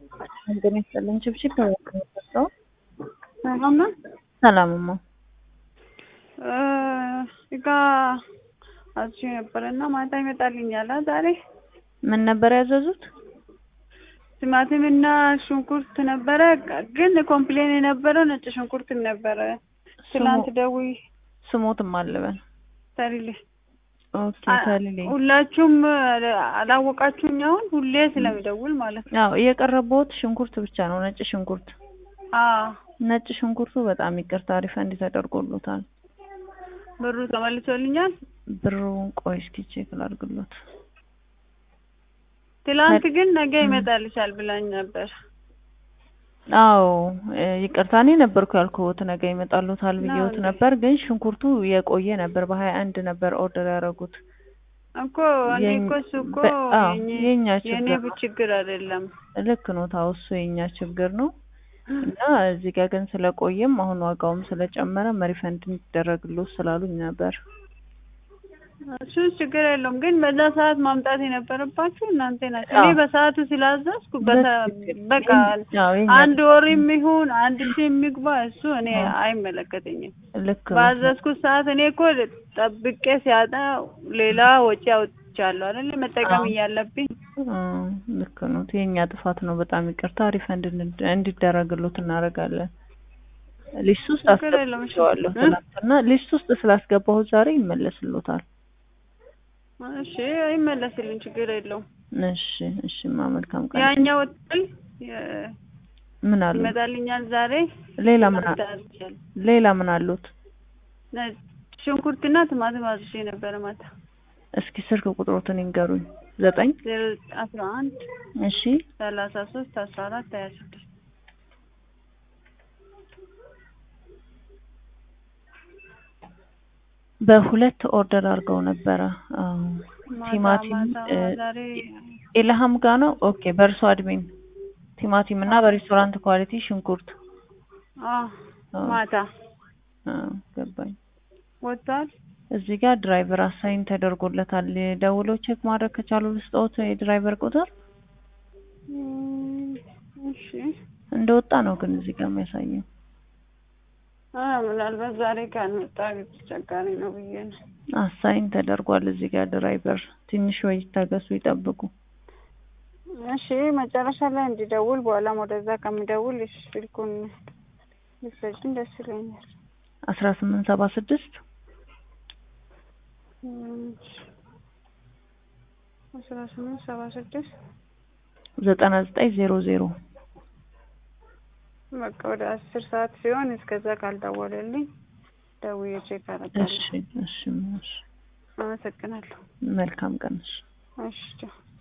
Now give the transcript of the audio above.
እንደኔ ሰላም ችብችብ ነው። ሰላም ነው። ሰላምማ እጋ አዚ ነበርና ማታ ይመጣልኛል ዛሬ። ምን ነበር ያዘዙት? ቲማቲምና ሽንኩርት ነበረ፣ ግን ኮምፕሌን የነበረው ነጭ ሽንኩርት ነበረ። ትላንት ደውይ ስሞትም አለበን ታሪሌ። ኦኬ ታሪሌ ሁላችሁም አላወቃችሁኝ? አሁን ሁሌ ስለሚደውል ማለት ነው። ያው እየቀረበውት ሽንኩርት ብቻ ነው፣ ነጭ ሽንኩርት። ነጭ ሽንኩርቱ በጣም ይቅርታ ሪፈንድ ተደርጎሎታል። ብሩ ተመልሶልኛል። ብሩን ቆይ እስኪ ቼክ ላድርግሎት። ትላንት ግን ነገ ይመጣልሻል ብላኝ ነበር። አዎ ይቅርታ እኔ ነበርኩ ያልኩት ነገ ይመጣልዎታል ብዬዎት ነበር፣ ግን ሽንኩርቱ የቆየ ነበር። በ21 ነበር ኦርደር ያደረጉት እኮ እኔ እኮ እኮ የኔ ችግር አይደለም። ልክ ነው ታውሱ የኛ ችግር ነው። እና እዚህ ጋር ግን ስለቆየም አሁን ዋጋውም ስለጨመረ ሪፈንድ እንዲደረግልዎት ስላሉኝ ነበር። እሱ ችግር የለውም፣ ግን በዛ ሰዓት ማምጣት የነበረባችሁ እናንተ ናችሁ። እኔ በሰዓቱ ስላዘዝኩ በቃ አንድ ወርም ይሁን አንድ ሺህም ይግባ እሱ እኔ አይመለከተኝም። ልክ ነው። ባዘዝኩት ሰዓት እኔ እኮ ጠብቄ ሲያጣ ሌላ ወጪ አውጥቻለሁ አይደል መጠቀም እያለብኝ። ልክ ነው። የኛ ጥፋት ነው። በጣም ይቅርታ። ሪፈንድ እንዲደረግልዎት እናደርጋለን። ሊስት ውስጥ አስገባዋለሁ ትናንትና። ሊስት ውስጥ ስላስገባሁት ዛሬ ይመለስልዎታል። እሺ ይመለስልኝ፣ ችግር የለውም። እሺ እሺ መልካም ቀን። ያኛው ወጥል ምን አሉ? ይመጣልኛል ዛሬ። ሌላ ምን አሉት? ሽንኩርትና ቲማቲም አዝዤ ነበር ማታ። እስኪ ስልክ ቁጥሮትን ይንገሩኝ። 911 እሺ 33 14 26 በሁለት ኦርደር አድርገው ነበረ። ቲማቲም ኢልሃም ጋር ነው። ኦኬ በእርሶ አድሚን ቲማቲም እና በሬስቶራንት ኳሊቲ ሽንኩርት ማታ ገባኝ። ወጣል። እዚህ ጋር ድራይቨር አሳይን ተደርጎለታል። ደውለው ቼክ ማድረግ ከቻሉ ልስጥዎት የድራይቨር ቁጥር? እሺ እንደወጣ ነው ግን እዚህ ጋር የሚያሳየው። ምናልባት ዛሬ ካልመጣ ተቸጋሪ ነው ብዬ ነው። አሳይን ተደርጓል እዚህ ጋር ድራይቨር። ትንሽ ወይ ታገሱ ይጠብቁ። እሺ መጨረሻ ላይ እንዲደውል በኋላ ወደዛ ከሚደውል ስልኩን ልትሰጪኝ ደስ ይለኛል። 1876 1876 9900 በቃ ወደ 10 ሰዓት ሲሆን እስከዛ ካልደወለልኝ ደውዬ ቼክ አደርጋለሁ። እሺ እሺ። አመሰግናለሁ። መልካም ቀን። እሺ